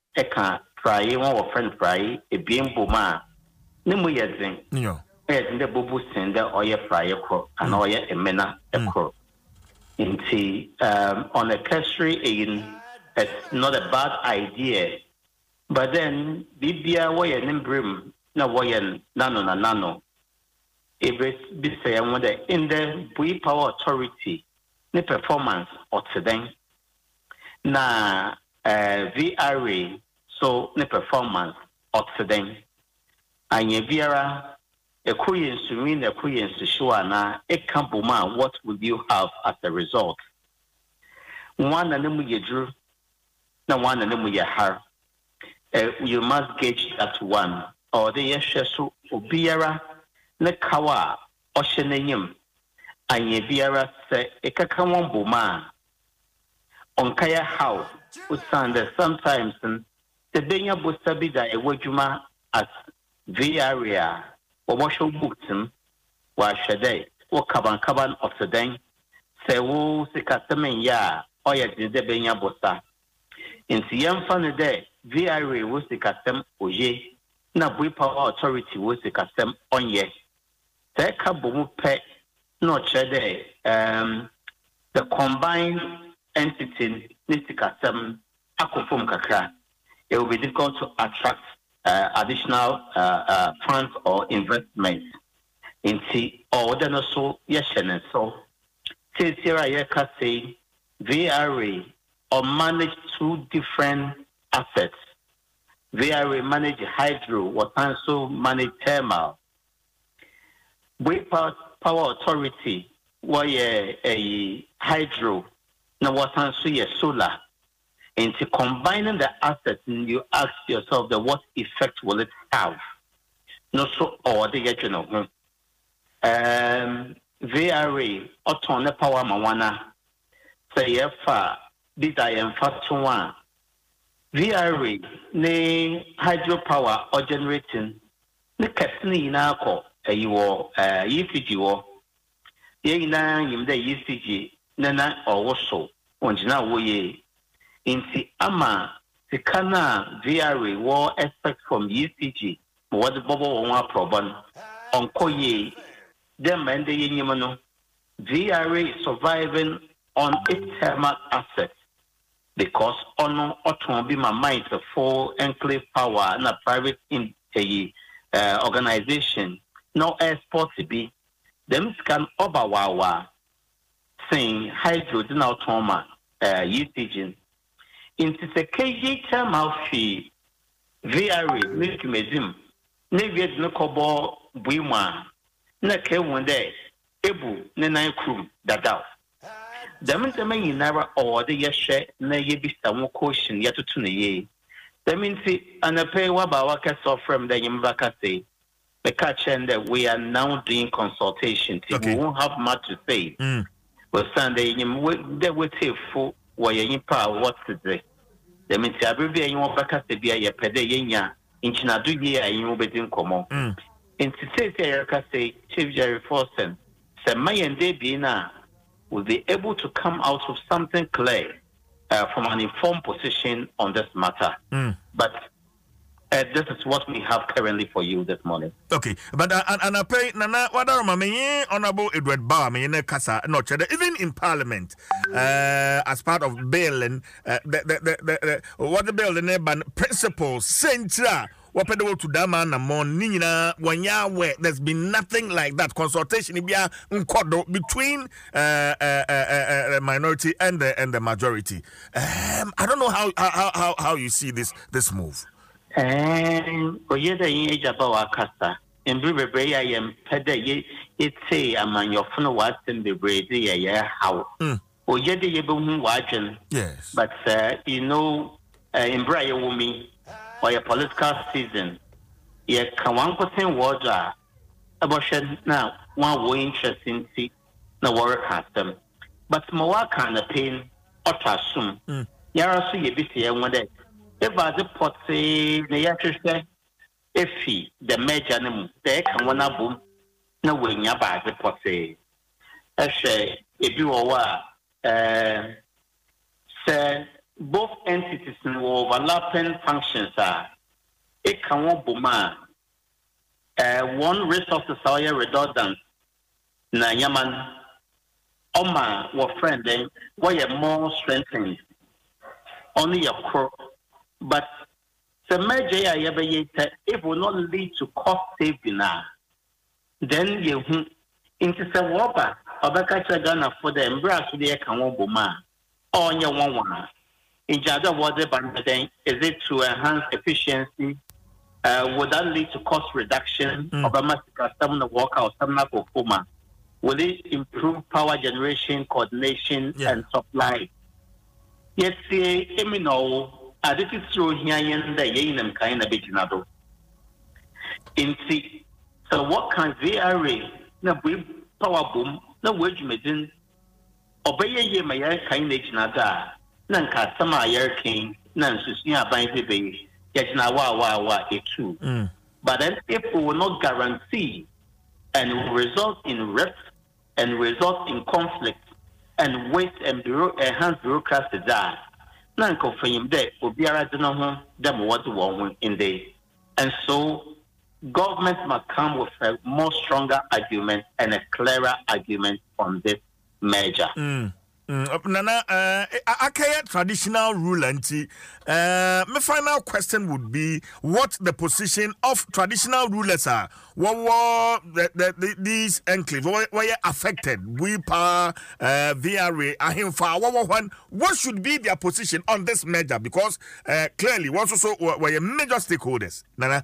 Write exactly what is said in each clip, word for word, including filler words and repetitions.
eka fry one or friend fry a being boma nimu yezin no in the bubu sender or your fry crop and or your emena a crop into um on a cursory in it's not a bad idea but then bibia way an imbrim na way nano na nano if it be say in the Bui Power Authority the performance or today na uh, V R A so the performance of today and ye viera a Korean Sumin a Korean Sushuana a Kampuma what would you have as a result one and then you drew no one and then we har you must gauge that one or the yeshesu obiara ne kawa osheneyim anye biara se ekaka won boma onkaya how usande sometimes the benya bosta bi da ewajuma as V R A or washo bootum wa shade wo kaban kaban of the den se wo sikasemen ya oya de benya bosta inti yemfa ne de V R A wo sikasem oye na Bui Power Authority wo sikasem onye Teka bomu pe no chede um the combined entity nisikasem akofum kakra it will be difficult to attract uh, additional uh, uh, funds or investments into order no so yeshene so tira yeka say V R A or manage two different assets V R A manage hydro what also manage thermal Bui Power Authority, why a hydro, now what answer solar. Into combining the assets, you ask yourself the what effect will it have? No so or the you know. Um V R A auto ne power mawana say if this I am fast one. V R A ne hydropower or generating ne ketni na ko ayiwo eh E C G wo ye na yimda E C G nana owoso onjina wo ye inti ama sikana V R A wo expect from E C G what the bobo won aproban onko ye dem ende yenyim no V R A is surviving on its thermal assets because ono oton bi my mind the full enclave power na private in a uh, organization no export be them scan over wawa saying hydro din automa uh usage into the K G thermal fee V R A make medim ne viet no kobo buima na ke one day ebu ne nine crew dada them them in never or the yeshe na ye bi sawo caution yet to ne ye them in and a pay wa ba wa ka so from the yimbaka say the catch and that we are now doing consultation. Okay. We won't have much to say. Mm. But Sunday, they will say for what you power what to say. The means every day you want back to be a pedaya in China do ye and you will be in common. In to say, say, Chief Jerry Forsen, say, my and they be now will be able to come out with something clear uh, from an informed position on this matter. Mm. But Uh, this is what we have currently for you this morning. Okay, but uh, and, and I pay Nana. What are my honorable Edward Bar, me in Casa, not even in Parliament, uh, as part of bill and uh, the, the, the, the, the, what the bill the ban principles central. What pedo to dama na mon nina wanya where there's been nothing like that consultation ibia nkodo between uh, uh, uh, uh, minority and the and the majority. Um, I don't know how how how how you see this this move. And oye da yin eja ba wa kasa embre bebre ya yem pede ye ite amanyofo no wa tem bebre de ya ya how oye de ye be hu wa adwen yes but uh, you know uh, embre ya womi or your political season ye kan wan koten word a aboshe na wan wo interesting see na work custom but mo wa kan na pain otasum yara so ye bi se ye won de if I put the yatrese efi the major name they can one abum no way nyaba the pot say ehwe ebi wo wa eh say both entities in overlapping functions are it can one boma uh one resources are redundant na yaman oma what friend then why you more strengthened only your core but the major it will not lead to cost saving now then you into the water Obaka Chagana for the embrace the Kawan Boma on your one one. In Jada water banding, is it to enhance efficiency? Uh, would that lead to cost reduction mm. of a massacre, some of the worker or some of Puma? Will it improve power generation, coordination, yeah. and supply? Yes, see, Emino, I did it through here and the Yanam kind of Bijinado. In see, so what can V R A now we power boom? No wage medin obey ye my air kind age nada, Nanka sama air king, Nansusia by the bay, yet now wa wa wa it true. But then if we will not guarantee and will result in rift and result in conflict and waste and bureau enhanced bureaucracy that Nanko for him there will be a home them what one in day. And so government must come with a more stronger argument and a clearer argument on this measure. Mm. Mm. Nana, uh, I traditional rule and uh, my final question would be what the position of traditional rulers are. What were the, the, the, these enclaves were affected? We power uh, V R A, Ahimfa, what what should be their position on this measure? Because uh, clearly, what also were major stakeholders. Nana.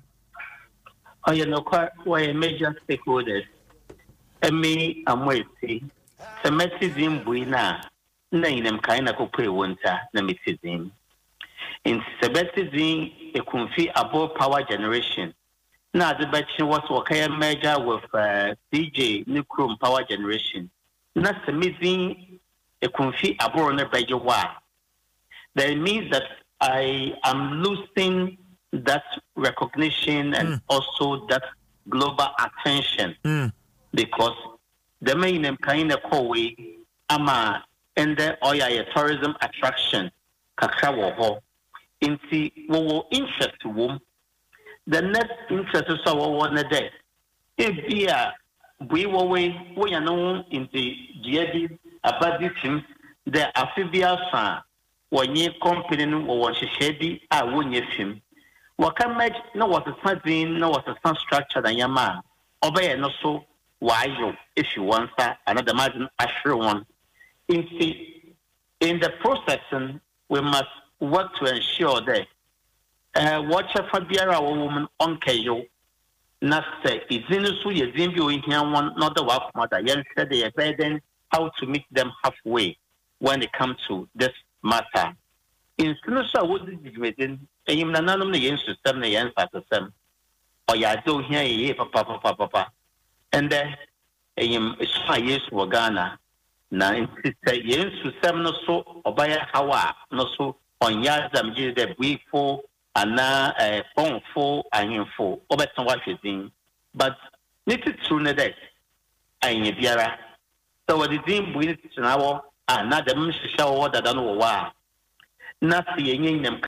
Oh, you know, quite why major stakeholders. And me, I'm waiting. The message in Buina, Nainam Kaina Cope Winter, the message in. In Sebestizin, a confi above power generation. Now, the batch was working major with uh, D J Nucrum power generation. Not the missing a confi above on a major war. That means that I am losing that recognition and mm. also that global attention mm. because the main kind of Kowe ama and the oya tourism attraction kakra in see wo interest wom the next interest is our one day if be a we wo we we are known in the G A D about this team the afibia fa wonye company no wo hwehwedi a wonye film Waka match no was a something, no was a some structure than your man. Obey no so why you if you want that another imagine assure one. In see in the processing we must work to ensure that uh watch a fabiara woman on Kayo not say it's in so you in here one not the work mother yen said they are then how to meet them halfway when it comes to this matter. In Sinusa would be within a Yimnanum the yen system, the yen at the same. Or ya do here ye papa papa papa. And then a yim is five years for Ghana. Now in sister yen system no so or by a hawa no so on yazam is the we for and now a phone for and in for over some what is in. But need it sooner that I in Biara. So what is in we need to know and not the minister show that I don't know why. Not seeing them